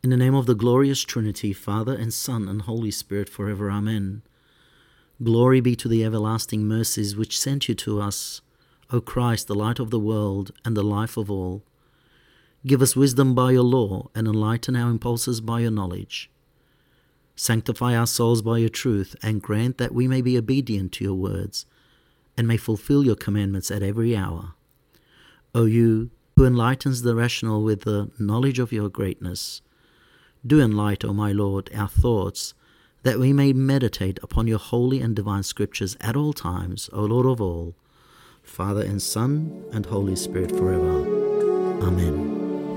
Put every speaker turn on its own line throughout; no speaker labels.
In the name of the glorious Trinity, Father and Son and Holy Spirit, forever. Amen. Glory be to the everlasting mercies which sent you to us, O Christ, the light of the world and the life of all. Give us wisdom by your law, and enlighten our impulses by your knowledge. Sanctify our souls by your truth, and grant that we may be obedient to your words, and may fulfill your commandments at every hour. O you, who enlightens the rational with the knowledge of your greatness, do enlighten, O my Lord, our thoughts, that we may meditate upon your holy and divine scriptures at all times, O Lord of all, Father and Son and Holy Spirit, forever. Amen.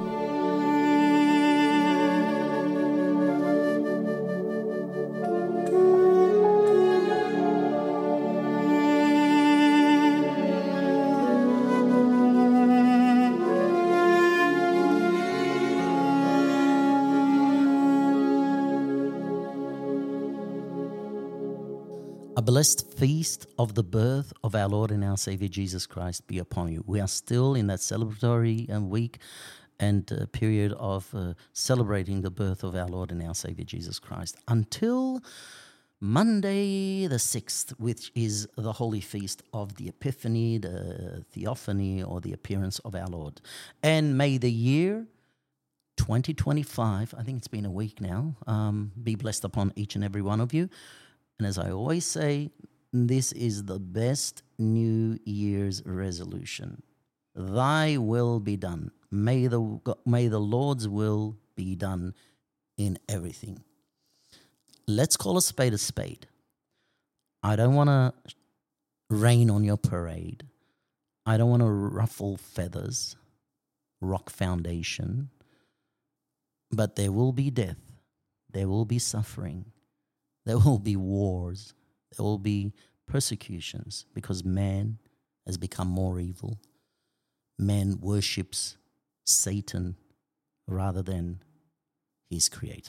A blessed feast of the birth of our Lord and our Savior Jesus Christ be upon you. We are still in that celebratory week and period of celebrating the birth of our Lord and our Savior Jesus Christ until Monday the 6th, which is the holy feast of the Epiphany, the Theophany, or the appearance of our Lord. And may the year 2025, I think it's been a week now, be blessed upon each and every one of you. And as I always say, this is the best New Year's resolution. Thy will be done. May the Lord's will be done in everything. Let's call a spade a spade. I don't want to rain on your parade. I don't want to ruffle feathers, rock foundation. But there will be death. There will be suffering. There will be wars. There will be persecutions because man has become more evil. Man worships Satan rather than his creator.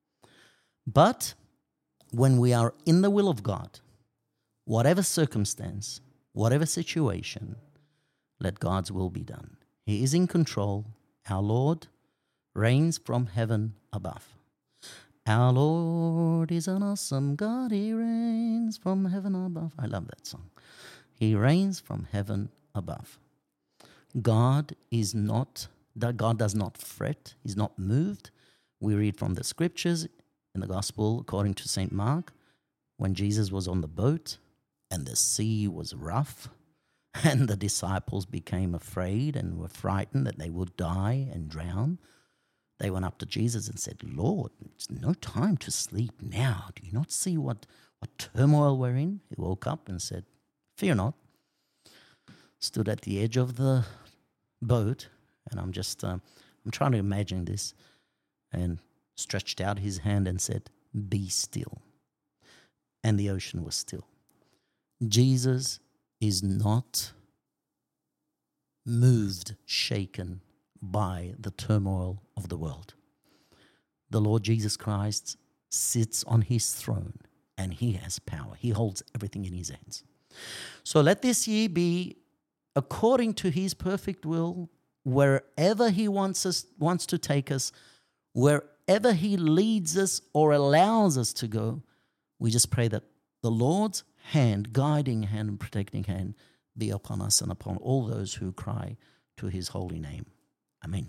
But when we are in the will of God, whatever circumstance, whatever situation, let God's will be done. He is in control. Our Lord reigns from heaven above. Our Lord is an awesome God. He reigns from heaven above. I love that song. He reigns from heaven above. God does not fret. He's not moved. We read from the scriptures in the gospel according to St. Mark, when Jesus was on the boat and the sea was rough and the disciples became afraid and were frightened that they would die and drown. They went up to Jesus and said, Lord, it's no time to sleep now. Do you not see what turmoil we're in? He woke up and said, fear not. Stood at the edge of the boat, and I'm trying to imagine this, and stretched out his hand and said, be still. And the ocean was still. Jesus is not moved, shaken by the turmoil of the world. The Lord Jesus Christ sits on his throne and he has power. He holds everything in his hands. So let this year be according to his perfect will, wherever he wants to take us, wherever he leads us or allows us to go. We just pray that the Lord's hand, guiding hand and protecting hand, be upon us and upon all those who cry to his holy name. Amen.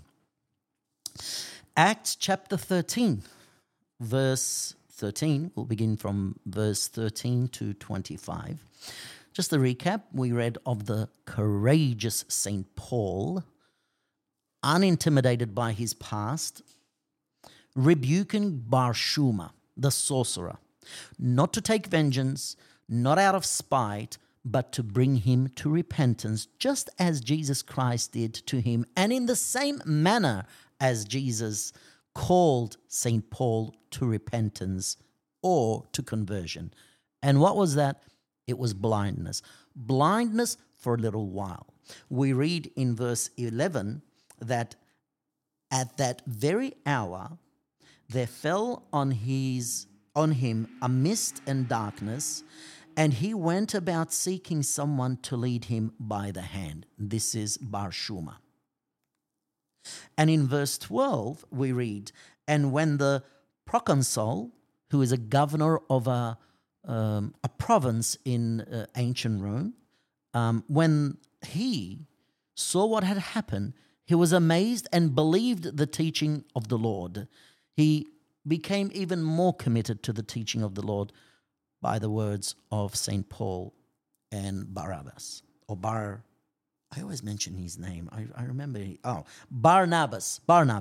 Acts chapter 13, verse 13. We'll begin from verse 13 to 25. Just a recap, we read of the courageous St. Paul, unintimidated by his past, rebuking Bar Shuma, the sorcerer, not to take vengeance, not out of spite, but to bring him to repentance, just as Jesus Christ did to him, and in the same manner as Jesus called St. Paul to repentance or to conversion. And what was that? It was blindness. Blindness for a little while. We read in verse 11 that at that very hour there fell on him a mist and darkness, and he went about seeking someone to lead him by the hand. This is Bar Shuma. And in verse 12, we read, And when the proconsul, who is a governor of a province in ancient Rome, when he saw what had happened, he was amazed and believed the teaching of the Lord. He became even more committed to the teaching of the Lord by the words of St. Paul and Barabbas. I always mention his name. I remember. Barnabas.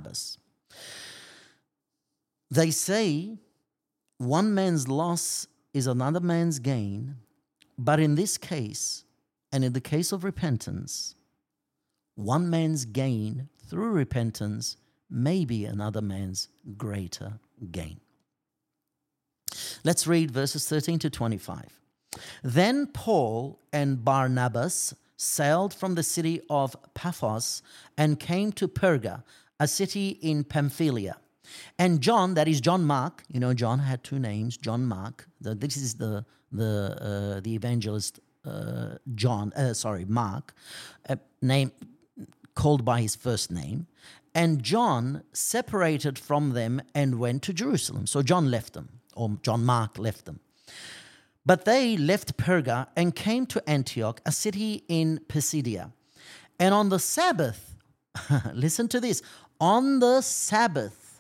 They say one man's loss is another man's gain, but in this case, and in the case of repentance, one man's gain through repentance may be another man's greater gain. Let's read verses 13 to 25. Then Paul and Barnabas sailed from the city of Paphos and came to Perga, a city in Pamphylia. And John, that is John Mark, John had two names, John Mark. This is the evangelist Mark, name called by his first name. And John separated from them and went to Jerusalem. So John left them, or John Mark left them. But they left Perga and came to Antioch, a city in Pisidia. And on the Sabbath, listen to this, on the Sabbath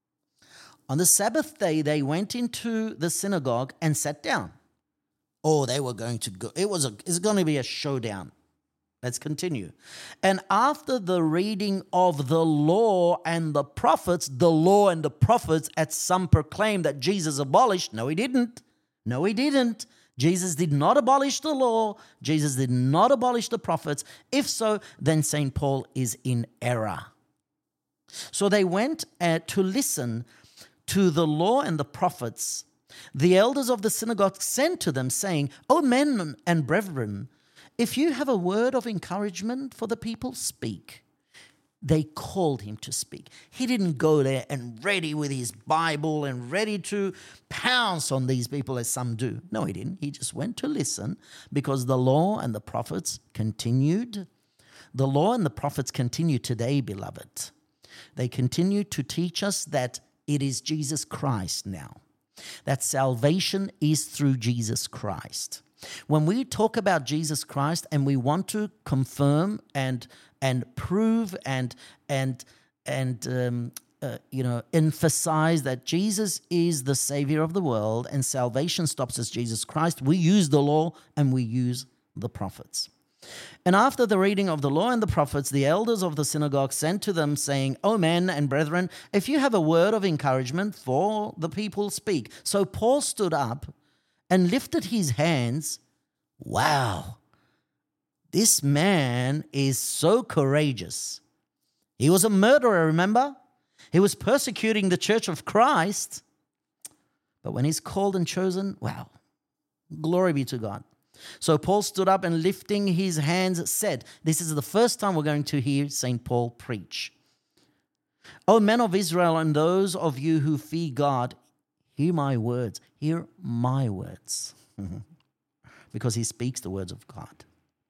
day, they went into the synagogue and sat down. Oh, they were going to go. It's going to be a showdown. Let's continue. And after the reading of the law and the prophets, at some proclaimed that Jesus abolished. No, he didn't. Jesus did not abolish the law. Jesus did not abolish the prophets. If so, then St. Paul is in error. So they went to listen to the law and the prophets. The elders of the synagogue sent to them, saying, O men and brethren, if you have a word of encouragement for the people, speak. They called him to speak. He didn't go there and ready with his Bible and ready to pounce on these people as some do. No, he didn't. He just went to listen because the law and the prophets continued. The law and the prophets continue today, beloved. They continue to teach us that it is Jesus Christ now, that salvation is through Jesus Christ. When we talk about Jesus Christ and we want to confirm and prove and emphasize that Jesus is the Savior of the world and salvation stops at Jesus Christ, we use the law and we use the prophets. And after the reading of the law and the prophets, the elders of the synagogue sent to them, saying, O men and brethren, if you have a word of encouragement for the people, speak. So Paul stood up and lifted his hands. Wow, this man is so courageous. He was a murderer, remember? He was persecuting the church of Christ. But when he's called and chosen, wow, glory be to God. So Paul stood up and lifting his hands said, this is the first time we're going to hear St. Paul preach. O men of Israel and those of you who fear God, hear my words. Hear my words. Because he speaks the words of God.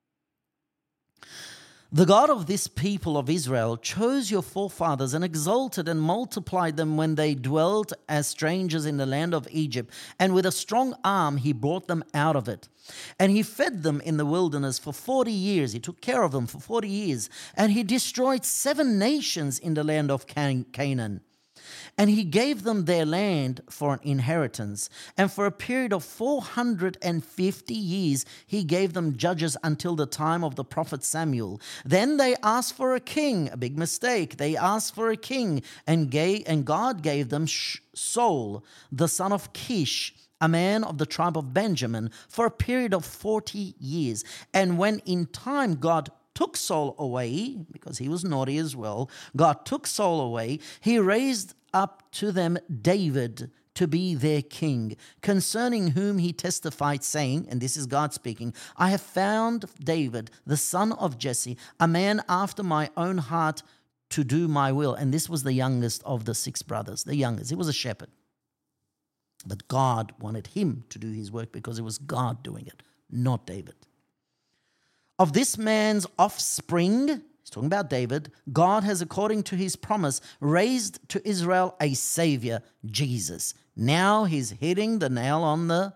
The God of this people of Israel chose your forefathers and exalted and multiplied them when they dwelt as strangers in the land of Egypt. And with a strong arm he brought them out of it. And he fed them in the wilderness for 40 years. He took care of them for 40 years. And he destroyed 7 nations in the land of Canaan. And he gave them their land for an inheritance. And for a period of 450 years, he gave them judges until the time of the prophet Samuel. Then they asked for a king, a big mistake. They asked for a king, and God gave them Saul, the son of Kish, a man of the tribe of Benjamin, for a period of 40 years. And when in time God took Saul away, because he was naughty as well, God took Saul away, he raised up to them David to be their king, concerning whom he testified, saying, and this is God speaking, I have found David, the son of Jesse, a man after my own heart to do my will. And this was the youngest of the 6 brothers, the youngest. He was a shepherd. But God wanted him to do his work because it was God doing it, not David. Of this man's offspring, he's talking about David, God has, according to his promise, raised to Israel a Savior, Jesus. Now he's hitting the nail on the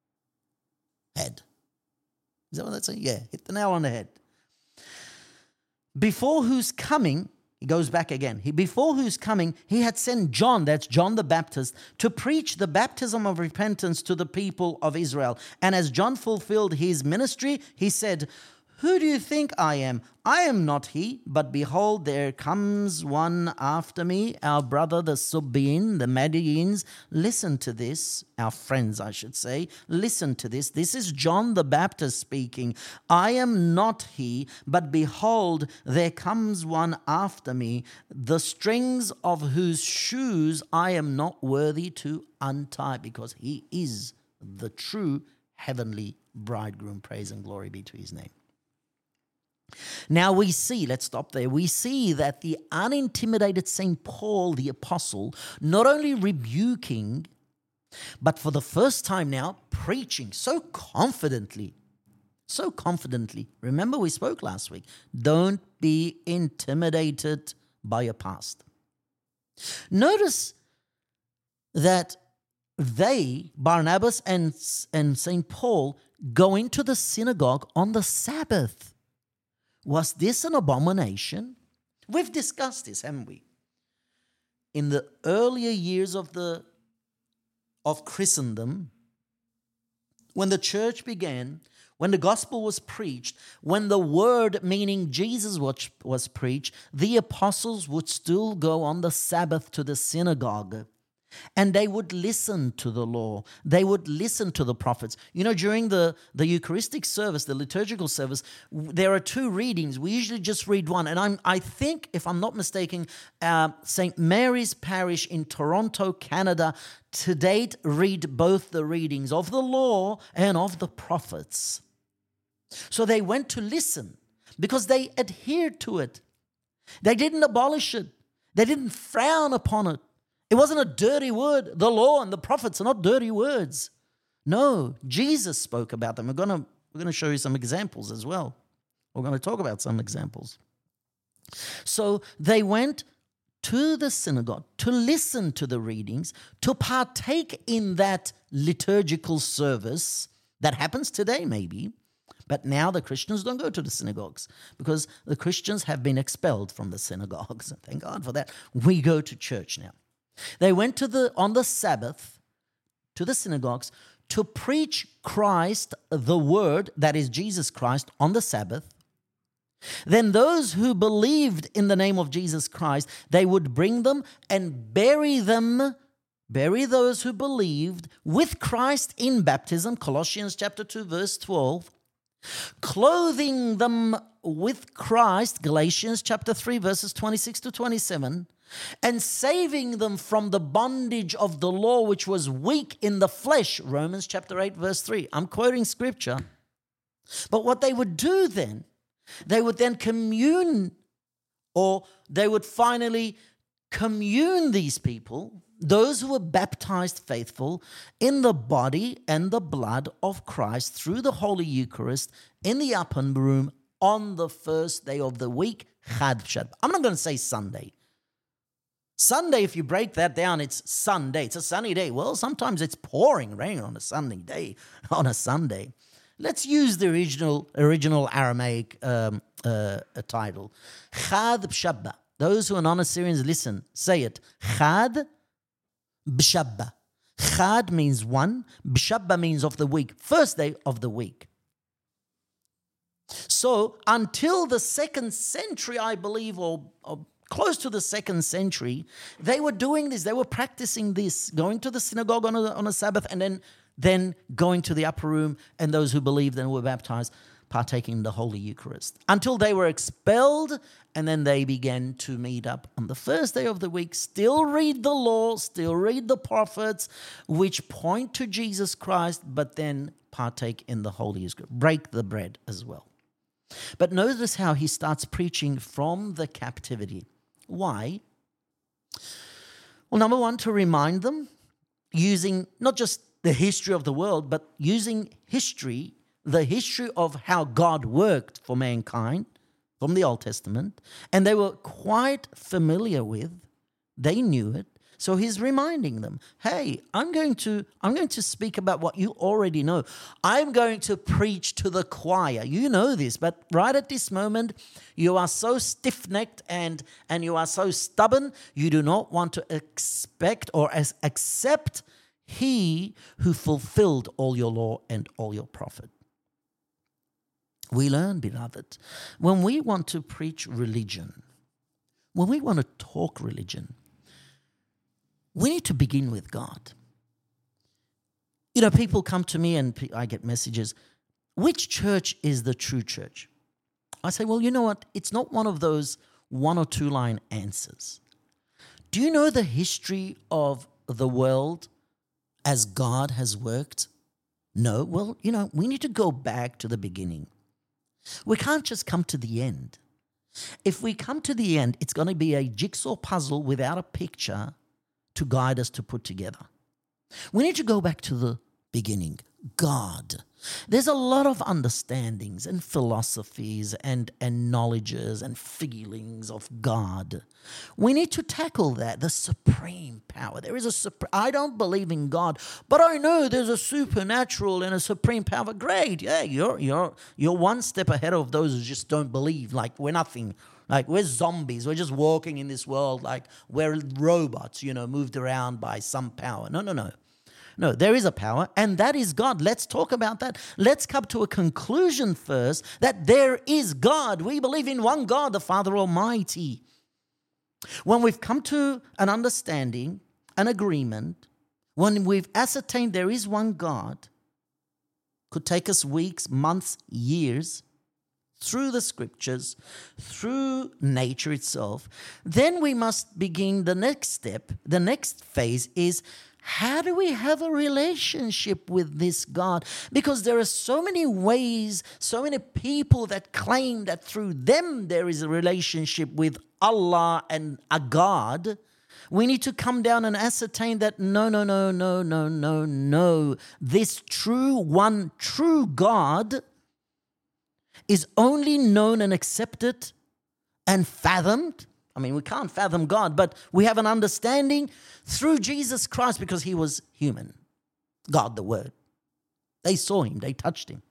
head. Is that what that's saying? Yeah, hit the nail on the head. Before whose coming, he goes back again. Before whose coming, he had sent John, that's John the Baptist, to preach the baptism of repentance to the people of Israel. And as John fulfilled his ministry, he said, "Who do you think I am? I am not he, but behold, there comes one after me, our brother, the Sabaeans, the Madians. Listen to this," our friends, I should say. Listen to this. This is John the Baptist speaking. "I am not he, but behold, there comes one after me, the strings of whose shoes I am not worthy to untie," because he is the true heavenly bridegroom. Praise and glory be to his name. Now we see, let's stop there, we see that the unintimidated St. Paul the Apostle not only rebuking, but for the first time now preaching so confidently. Remember we spoke last week, don't be intimidated by your past. Notice that they, Barnabas and St. Paul, go into the synagogue on the Sabbath. Was this an abomination? We've discussed this, haven't we? In the earlier years of Christendom, when the church began, when the gospel was preached, when the word, meaning Jesus, was preached, the apostles would still go on the Sabbath to the synagogue. And they would listen to the law. They would listen to the prophets. You know, during the Eucharistic service, the liturgical service, there are two readings. We usually just read one. And I think, if I'm not mistaken, St. Mary's Parish in Toronto, Canada, to date read both the readings of the law and of the prophets. So they went to listen because they adhered to it. They didn't abolish it. They didn't frown upon it. It wasn't a dirty word. The law and the prophets are not dirty words. No, Jesus spoke about them. We're going to show you some examples as well. We're going to talk about some examples. So they went to the synagogue to listen to the readings, to partake in that liturgical service that happens today maybe. But now the Christians don't go to the synagogues because the Christians have been expelled from the synagogues. Thank God for that. We go to church now. They went on the Sabbath to the synagogues to preach Christ, the Word, that is Jesus Christ, on the Sabbath. Then those who believed in the name of Jesus Christ, they would bring them and bury those who believed with Christ in baptism, Colossians chapter 2, verse 12, clothing them with Christ, Galatians chapter 3, verses 26 to 27, and saving them from the bondage of the law which was weak in the flesh, Romans chapter 8, verse 3. I'm quoting scripture. But what they would do then, they would then commune, or they would finally commune these people, those who were baptized faithful, in the body and the blood of Christ through the Holy Eucharist in the upper room on the first day of the week, Chad Shabbat. I'm not going to say Sunday. Sunday, if you break that down, it's Sunday. It's a sunny day. Well, sometimes it's pouring rain on a sunny day, on a Sunday. Let's use the original Aramaic title. Chad B'Shabbat. Those who are non-Assyrians, listen, say it. Chad B'Shabbat. Chad means one. B'Shabbat means of the week. First day of the week. So until the 2nd century, I believe, or close to the 2nd century, they were doing this. They were practicing this, going to the synagogue on a Sabbath and then going to the upper room, and those who believed and were baptized partaking in the Holy Eucharist until they were expelled, and then they began to meet up on the first day of the week, still read the law, still read the prophets, which point to Jesus Christ, but then partake in the Holy Eucharist, break the bread as well. But notice how he starts preaching from the captivity. Why? Well, number one, to remind them, using not just the history of the world, but using history, the history of how God worked for mankind, from the Old Testament, and they were quite familiar with. They knew it. So he's reminding them, hey, I'm going to speak about what you already know. I'm going to preach to the choir. You know this, but right at this moment, you are so stiff-necked and you are so stubborn, you do not want to accept he who fulfilled all your law and all your prophet. We learn, beloved, when we want to preach religion, when we want to talk religion, we need to begin with God. You know, people come to me and I get messages, which church is the true church? I say, well, you know what? It's not one of those 1 or 2 line answers. Do you know the history of the world as God has worked? No. Well, you know, we need to go back to the beginning. We can't just come to the end. If we come to the end, it's going to be a jigsaw puzzle without a picture to guide us to put together. We need to go back to the beginning, God. There's a lot of understandings and philosophies and knowledges and feelings of God. We need to tackle that, the supreme power. There is I don't believe in God, but I know there's a supernatural and a supreme power. Great, yeah, you're one step ahead of those who just don't believe, like we're nothing. Like we're zombies. We're just walking in this world like we're robots, moved around by some power. No. No, there is a power, and that is God. Let's talk about that. Let's come to a conclusion first that there is God. We believe in one God, the Father Almighty. When we've come to an understanding, an agreement, when we've ascertained there is one God, could take us weeks, months, years, through the scriptures, through nature itself, then we must begin the next step. The next phase is, how do we have a relationship with this God? Because there are so many ways, so many people that claim that through them there is a relationship with Allah and a God. We need to come down and ascertain that no. This one true God is only known and accepted and fathomed. I mean, we can't fathom God, but we have an understanding through Jesus Christ because he was human. God, the Word. They saw him. They touched him.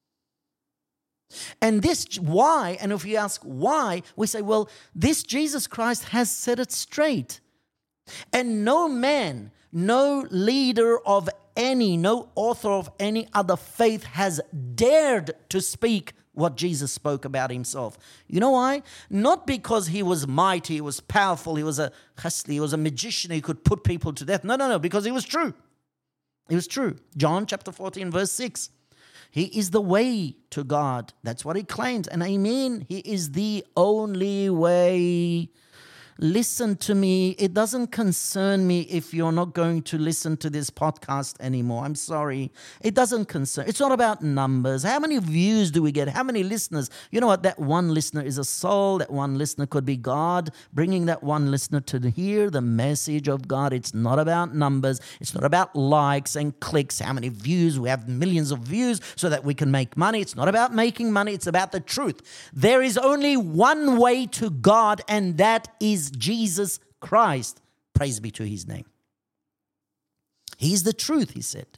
And this, why? And if you ask why, we say, well, this Jesus Christ has set it straight. And no man, no leader of any, no author of any other faith has dared to speak what Jesus spoke about himself. You know why? Not because he was mighty, he was powerful, he was a khasli, he was a magician, he could put people to death. No, because he was true. He was true. John chapter 14 verse 6. He is the way to God. That's what he claims. And amen, he is the only way. Listen to me. It doesn't concern me if you're not going to listen to this podcast anymore. I'm sorry. It doesn't concern. It's not about numbers. How many views do we get? How many listeners? You know what? That one listener is a soul. That one listener could be God, bringing that one listener to hear the message of God. It's not about numbers. It's not about likes and clicks. How many views? We have millions of views so that we can make money. It's not about making money. It's about the truth. There is only one way to God, and that is Jesus Christ. Praise be to his name. He is the truth, he said.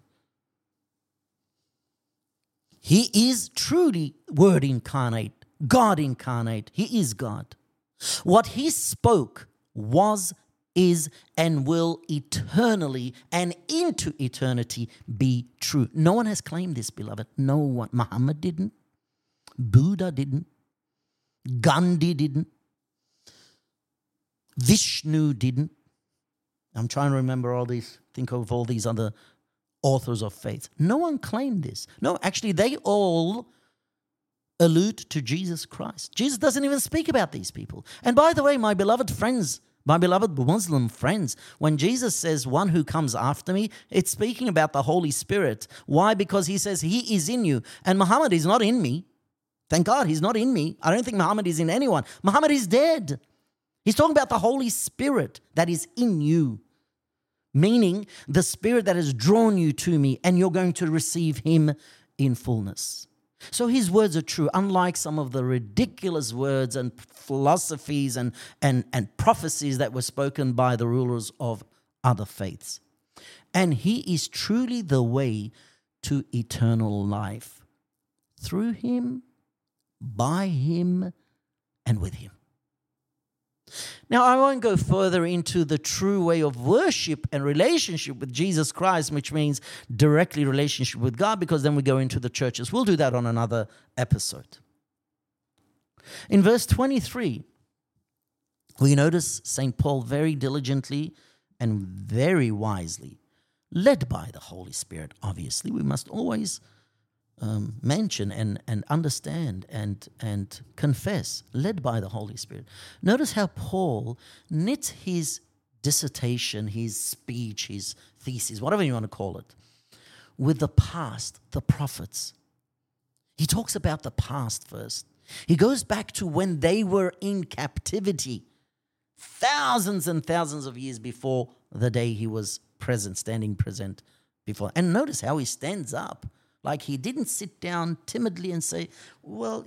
He is truly Word incarnate, God incarnate. He is God. What he spoke was, is, and will eternally and into eternity be true. No one has claimed this, beloved. No one. Muhammad didn't. Buddha didn't. Gandhi didn't. Vishnu didn't. I'm trying to remember think of all these other authors of faith. No one claimed this. No, actually, they all allude to Jesus Christ. Jesus doesn't even speak about these people. And by the way, my beloved friends, my beloved Muslim friends, when Jesus says one who comes after me, it's speaking about the Holy Spirit. Why? Because he says he is in you. And Muhammad is not in me. Thank God he's not in me. I don't think Muhammad is in anyone. Muhammad is dead. He's talking about the Holy Spirit that is in you, meaning the Spirit that has drawn you to me, and you're going to receive him in fullness. So his words are true, unlike some of the ridiculous words and philosophies and prophecies that were spoken by the rulers of other faiths. And he is truly the way to eternal life. Through him, by him, and with him. Now, I won't go further into the true way of worship and relationship with Jesus Christ, which means directly relationship with God, because then we go into the churches. We'll do that on another episode. In verse 23, we notice St. Paul very diligently and very wisely, led by the Holy Spirit, obviously. We must always mention and understand and confess, led by the Holy Spirit. Notice how Paul knits his dissertation, his speech, his thesis, whatever you want to call it, with the past, the prophets. He talks about the past first. He goes back to when they were in captivity, thousands and thousands of years before the day he was present, standing present before. And notice how he stands up. Like he didn't sit down timidly and say, well,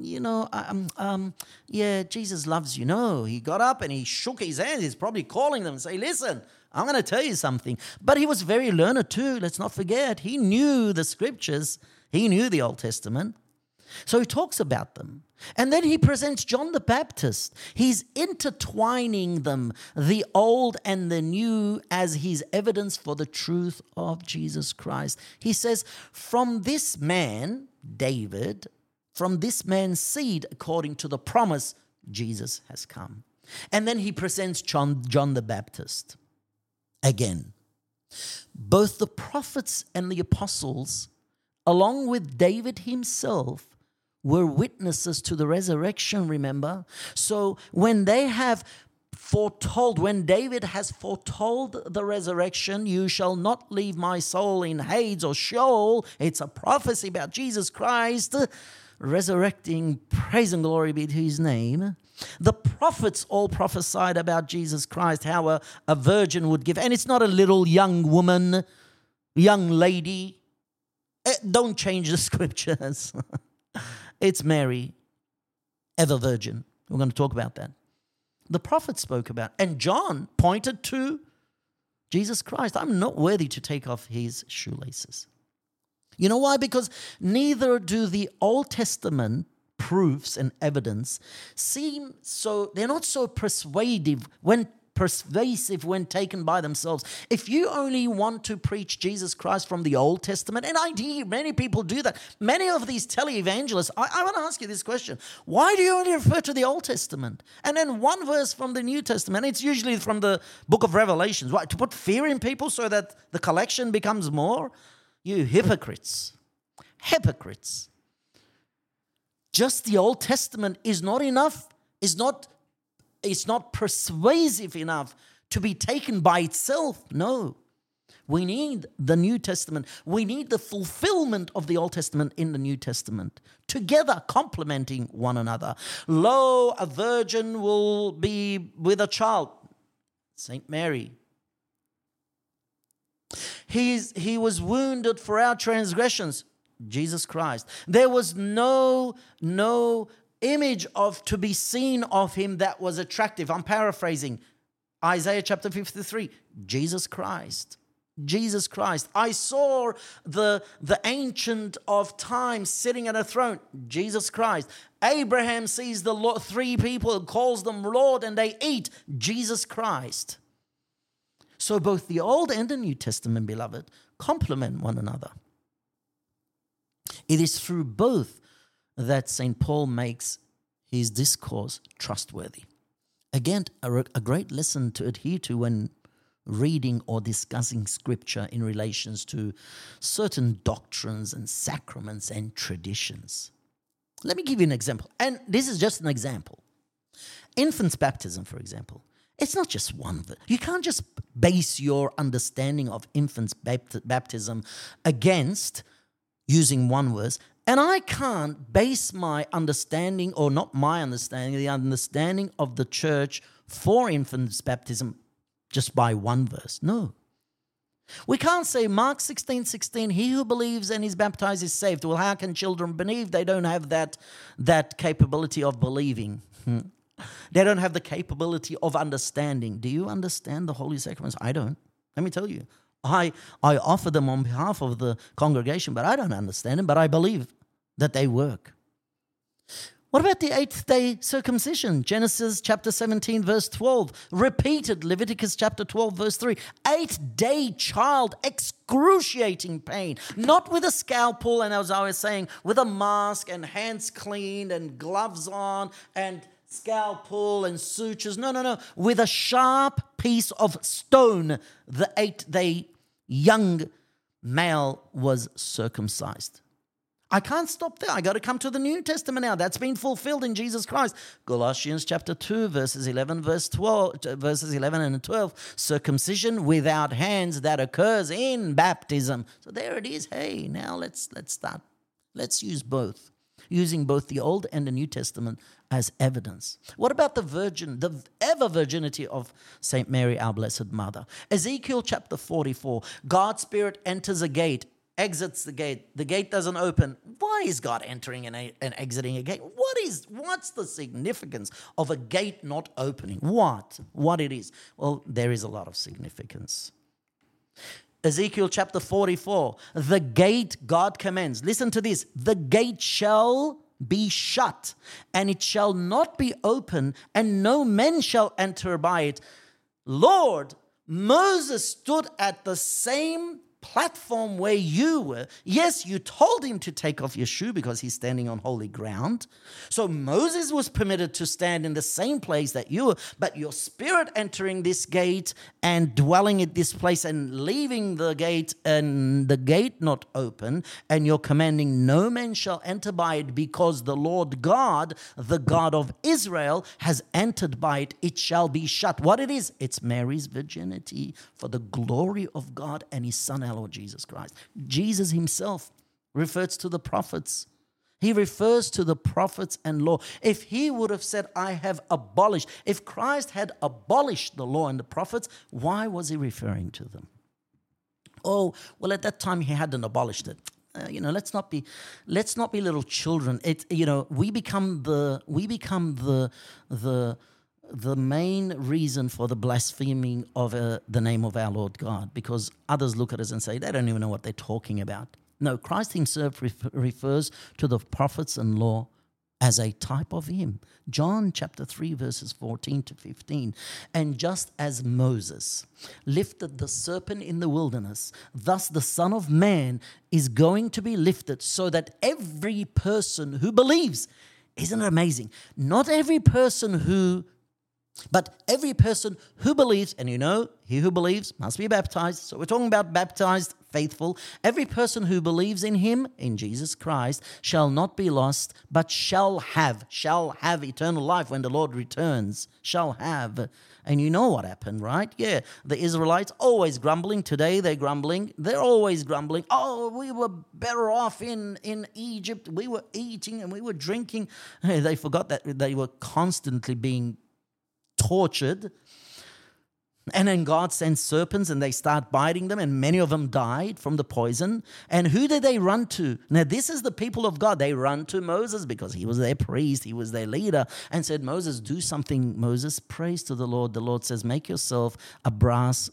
yeah, Jesus loves you. No, he got up and he shook his hands. He's probably calling them and say, listen, I'm going to tell you something. But he was very learned too. Let's not forget. He knew the scriptures. He knew the Old Testament. So he talks about them. And then he presents John the Baptist. He's intertwining them, the old and the new, as his evidence for the truth of Jesus Christ. He says, from this man, David, from this man's seed, according to the promise, Jesus has come. And then he presents John the Baptist. Again, both the prophets and the apostles, along with David himself, were witnesses to the resurrection, remember? So when they have foretold, when David has foretold the resurrection, you shall not leave my soul in Hades or Sheol. It's a prophecy about Jesus Christ resurrecting, praise and glory be to his name. The prophets all prophesied about Jesus Christ, how a virgin would give. And it's not a little young woman, young lady. Don't change the scriptures. It's Mary, ever virgin. We're going to talk about that. The prophets spoke about, and John pointed to Jesus Christ. I'm not worthy to take off his shoelaces. You know why? Because neither do the Old Testament proofs and evidence seem so, they're not so persuasive when taken by themselves. If you only want to preach Jesus Christ from the Old Testament, and I hear many people do that, many of these televangelists, I want to ask you this question. Why do you only refer to the Old Testament? And then one verse from the New Testament, it's usually from the book of Revelations. Why? To put fear in people so that the collection becomes more? You hypocrites. Hypocrites. Just the Old Testament is not enough, it's not persuasive enough to be taken by itself. No. We need the New Testament. We need the fulfillment of the Old Testament in the New Testament, together complementing one another. Lo, a virgin will be with a child. Saint Mary. He was wounded for our transgressions. Jesus Christ. There was no image to be seen of him that was attractive. I'm paraphrasing. Isaiah chapter 53. Jesus Christ. Jesus Christ. I saw the Ancient of Time sitting at a throne. Jesus Christ. Abraham sees the Lord, three people, calls them Lord, and they eat. Jesus Christ. So both the Old and the New Testament, beloved, complement one another. It is through both that St. Paul makes his discourse trustworthy. Again, a great lesson to adhere to when reading or discussing scripture in relations to certain doctrines and sacraments and traditions. Let me give you an example. And this is just an example. Infant's baptism, for example. It's not just one. You can't just base your understanding of infant's baptism against using one verse. And I can't base my understanding, or not my understanding, the understanding of the church for infant's baptism just by one verse. No. We can't say Mark 16:16, he who believes and is baptized is saved. Well, how can children believe? They don't have that capability of believing. They don't have the capability of understanding. Do you understand the Holy Sacraments? I don't. Let me tell you. I offer them on behalf of the congregation, but I don't understand them, but I believe that they work. What about the 8th-day circumcision? Genesis chapter 17, verse 12. Repeated, Leviticus chapter 12, verse 3. 8-day child, excruciating pain. Not with a scalpel, and as I was saying, with a mask and hands cleaned and gloves on and scalpel and sutures. No. With a sharp piece of stone, the 8-day young male was circumcised. I can't stop there. I got to come to the New Testament now. That's been fulfilled in Jesus Christ. Colossians chapter 2, verses 11 and 12. Circumcision without hands that occurs in baptism. So there it is. Hey, now let's start. Let's use both. Using both the Old and the New Testament as evidence. What about the ever virginity of St. Mary, our Blessed Mother? Ezekiel chapter 44. God's Spirit enters a gate, exits the gate doesn't open. Why is God entering and exiting a gate? What's the significance of a gate not opening? What it is? Well, there is a lot of significance. Ezekiel chapter 44, the gate God commands. Listen to this. The gate shall be shut, and it shall not be open, and no man shall enter by it. Lord, Moses stood at the same platform where you were. Yes, you told him to take off your shoe because he's standing on holy ground. So Moses was permitted to stand in the same place that you were, but your spirit entering this gate and dwelling at this place and leaving the gate and the gate not open, and you're commanding no man shall enter by it because the Lord God, the God of Israel, has entered by it. It shall be shut. What it is? It's Mary's virginity for the glory of God and his Son, Lord Jesus Christ. Jesus himself refers to the prophets. He refers to the prophets and law. If he would have said, I have abolished, if Christ had abolished the law and the prophets, why was he referring to them? Oh, well, at that time he hadn't abolished it. Let's not be little children. We become the main reason for the blaspheming of the name of our Lord God, because others look at us and say, they don't even know what they're talking about. No, Christ himself refers to the prophets and law as a type of him. John chapter 3, verses 14 to 15. And just as Moses lifted the serpent in the wilderness, thus the Son of Man is going to be lifted, so that every person who believes, isn't it amazing? Not every person but every person who believes, and he who believes must be baptized. So we're talking about baptized faithful. Every person who believes in him, in Jesus Christ, shall not be lost, but shall have eternal life when the Lord returns. Shall have. And you know what happened, right? Yeah, the Israelites always grumbling. Today they're grumbling. They're always grumbling. Oh, we were better off in Egypt. We were eating and we were drinking. They forgot that they were constantly being tortured, and then God sends serpents and they start biting them, and many of them died from the poison. And who did they run to? Now this is the people of God. They run to Moses because he was their priest, he was their leader, and said, Moses, do something. Moses prays to the Lord. The Lord says, make yourself a brass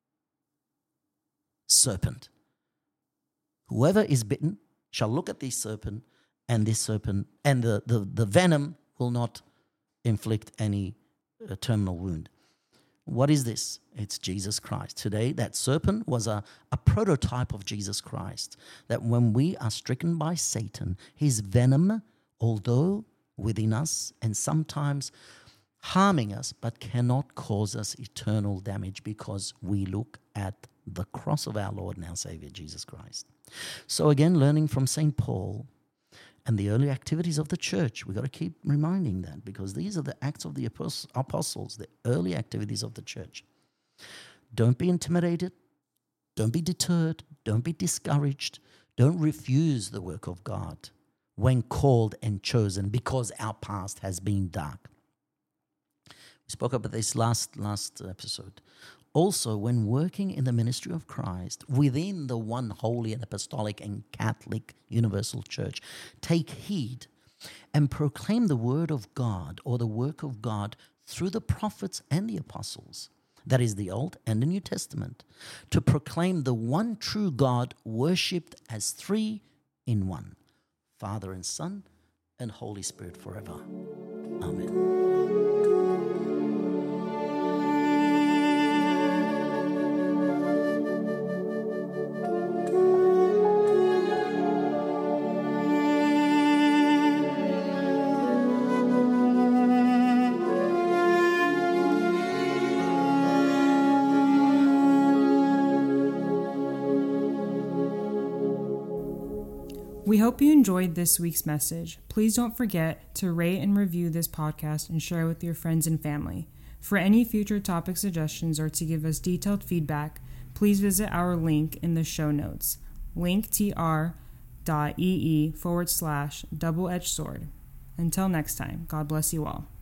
serpent. Whoever is bitten shall look at this serpent, and the venom will not inflict any terminal wound. What is this? It's Jesus Christ. Today, that serpent was a prototype of Jesus Christ, that when we are stricken by Satan, his venom, although within us and sometimes harming us, but cannot cause us eternal damage, because we look at the cross of our Lord and our Savior, Jesus Christ. So again, learning from St. Paul and the early activities of the church. We've got to keep reminding that, because these are the acts of the apostles, the early activities of the church. Don't be intimidated. Don't be deterred. Don't be discouraged. Don't refuse the work of God when called and chosen, because our past has been dark. We spoke about this last episode. Also, when working in the ministry of Christ within the one holy and apostolic and Catholic universal church, take heed and proclaim the word of God or the work of God through the prophets and the apostles, that is the Old and the New Testament, to proclaim the one true God worshipped as three in one, Father and Son and Holy Spirit forever. Amen.
We hope you enjoyed this week's message. Please don't forget to rate and review this podcast and share with your friends and family. For any future topic suggestions or to give us detailed feedback, please visit our link in the show notes, linktr.ee/double-edged sword. Until next time, God bless you all.